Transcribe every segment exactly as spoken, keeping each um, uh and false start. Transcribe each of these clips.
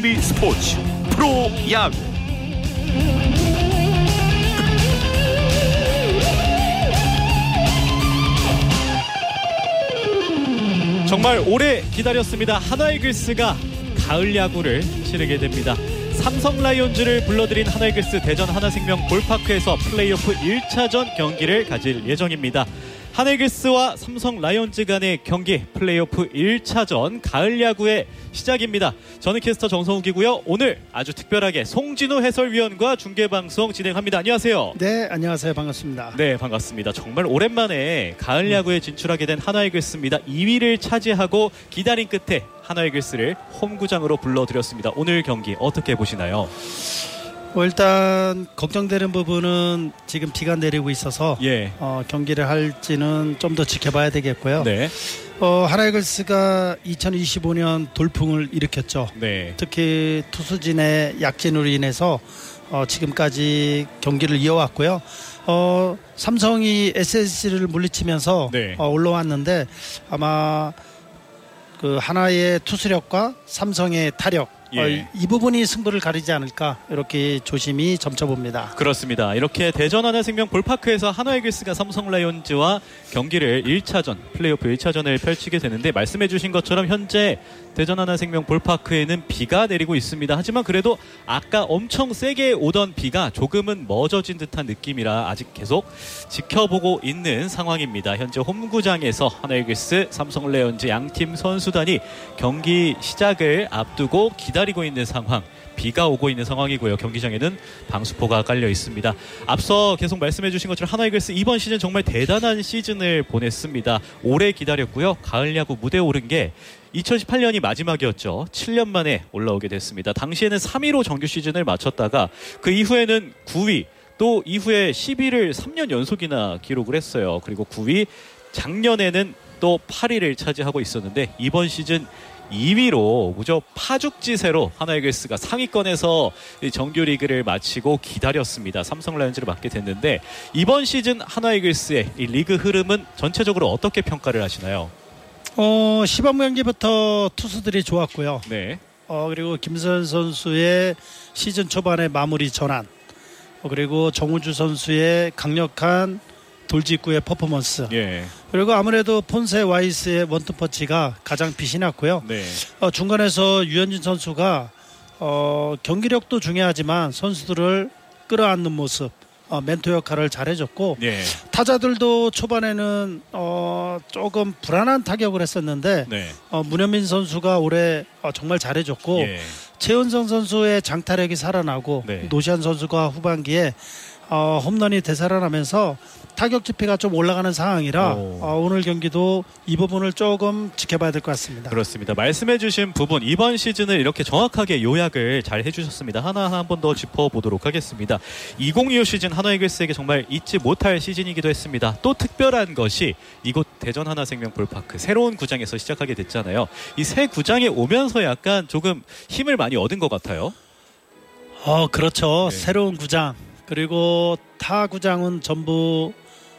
티비 스포츠 프로야구. 정말 오래 기다렸습니다. 하나이글스가 가을 야구를 치르게 됩니다. 삼성 라이온즈를 불러들인 하나이글스 대전 하나생명 볼파크에서 플레이오프 일 차전 경기를 가질 예정입니다. 하나이글스와 삼성 라이온즈 간의 경기 플레이오프 일 차전 가을 야구의 시작입니다. 저는 캐스터 정성욱이고요. 오늘 아주 특별하게 송진우 해설위원과 중계방송 진행합니다. 안녕하세요. 네, 안녕하세요. 반갑습니다. 네, 반갑습니다. 정말 오랜만에 가을 야구에 진출하게 된 하나이글스입니다. 이 위를 차지하고 기다린 끝에 하나이글스를 홈구장으로 불러드렸습니다. 오늘 경기 어떻게 보시나요? 뭐 일단 걱정되는 부분은 지금 비가 내리고 있어서 예. 어, 경기를 할지는 좀 더 지켜봐야 되겠고요. 네. 어, 하나이글스가 이천이십오 년 돌풍을 일으켰죠. 네. 특히 투수진의 약진으로 인해서 어, 지금까지 경기를 이어왔고요. 어, 삼성이 에스에스지를 물리치면서 네. 어, 올라왔는데 아마 그 하나의 투수력과 삼성의 타력, 예. 어, 이 부분이 승부를 가리지 않을까 이렇게 조심히 점쳐봅니다. 그렇습니다. 이렇게 대전 하나생명 볼파크에서 하나이글스가 삼성 라이온즈와 경기를 일 차전 플레이오프 일 차전을 펼치게 되는데, 말씀해 주신 것처럼 현재 대전 하나생명 볼파크에는 비가 내리고 있습니다. 하지만 그래도 아까 엄청 세게 오던 비가 조금은 멎어진 듯한 느낌이라 아직 계속 지켜보고 있는 상황입니다. 현재 홈구장에서 하나이글스, 삼성 라이온즈 양팀 선수단이 경기 시작을 앞두고 기다리고 있는 상황. 비가 오고 있는 상황이고요. 경기장에는 방수포가 깔려 있습니다. 앞서 계속 말씀해 주신 것처럼 하나이글스 이번 시즌 정말 대단한 시즌을 보냈습니다. 오래 기다렸고요. 가을 야구 무대에 오른 게 이천십팔 년이 마지막이었죠. 칠 년 만에 올라오게 됐습니다. 당시에는 삼 위로 정규 시즌을 마쳤다가 그 이후에는 구 위, 또 이후에 십 위를 삼 년 연속이나 기록을 했어요. 그리고 구 위, 작년에는 또 팔 위를 차지하고 있었는데 이번 시즌 이 위로 무려 파죽지세로 하나이글스가 상위권에서 정규리그를 마치고 기다렸습니다. 삼성 라이온즈를 맡게 됐는데 이번 시즌 하나이글스의 이 리그 흐름은 전체적으로 어떻게 평가를 하시나요? 어, 시범 경기부터 투수들이 좋았고요. 네. 어, 그리고 김서현 선수의 시즌 초반의 마무리 전환, 어, 그리고 정우주 선수의 강력한 돌직구의 퍼포먼스, 예. 그리고 아무래도 폰세 와이스의 원투펀치가 가장 빛이 났고요. 네. 어, 중간에서 유현진 선수가 어, 경기력도 중요하지만 선수들을 끌어안는 모습, 어, 멘토 역할을 잘해줬고, 예. 타자들도 초반에는 어, 조금 불안한 타격을 했었는데 네. 어, 문현민 선수가 올해 어, 정말 잘해줬고, 예. 최은성 선수의 장타력이 살아나고, 네. 노시안 선수가 후반기에 어, 홈런이 되살아나면서 타격 지표가 좀 올라가는 상황이라 어, 오늘 경기도 이 부분을 조금 지켜봐야 될 것 같습니다. 그렇습니다. 말씀해 주신 부분, 이번 시즌을 이렇게 정확하게 요약을 잘 해주셨습니다. 하나하나 한 번 더 짚어보도록 하겠습니다. 이천이십오 시즌 하나이글스에게 정말 잊지 못할 시즌이기도 했습니다. 또 특별한 것이 이곳 대전 하나생명 볼파크 새로운 구장에서 시작하게 됐잖아요. 이 새 구장에 오면서 약간 조금 힘을 많이 얻은 것 같아요. 어, 그렇죠. 네. 새로운 구장, 그리고 타 구장은 전부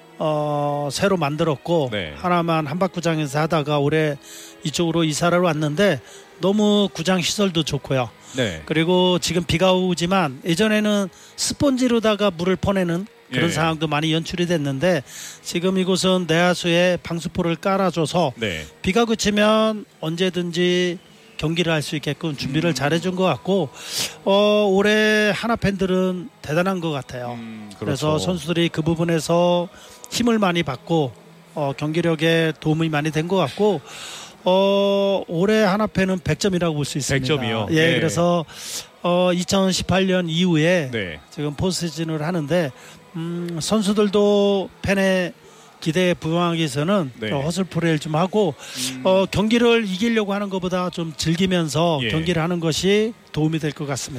어, 새로 만들었고, 네. 하나만 한박구장에서 하다가 올해 이쪽으로 이사를 왔는데 너무 구장 시설도 좋고요. 네. 그리고 지금 비가 오지만 예전에는 스펀지로다가 물을 퍼내는 그런 예. 상황도 많이 연출이 됐는데 지금 이곳은 내야수에 방수포를 깔아줘서 네. 비가 비가 그치면 언제든지 경기를 할 수 있게끔 준비를 음. 잘해준 것 같고, 어, 올해 하나 팬들은 대단한 것 같아요. 음, 그렇죠. 그래서 선수들이 그 부분에서 힘을 많이 받고 어, 경기력에 도움이 많이 된 것 같고, 어, 올해 하나 팬은 백 점이라고 볼 수 있습니다. 백 점이요? 예, 네. 그래서 어, 이천십팔 년 이후에 네. 지금 포스트시즌을 하는데 음, 선수들도 팬의 기대에 부응하기 위해서는 네. 허슬플레이를 좀 하고 음. 어, 경기를 이기려고 하는 것보다 좀 즐기면서 예. 경기를 하는 것이 도움이 될 것 같습니다.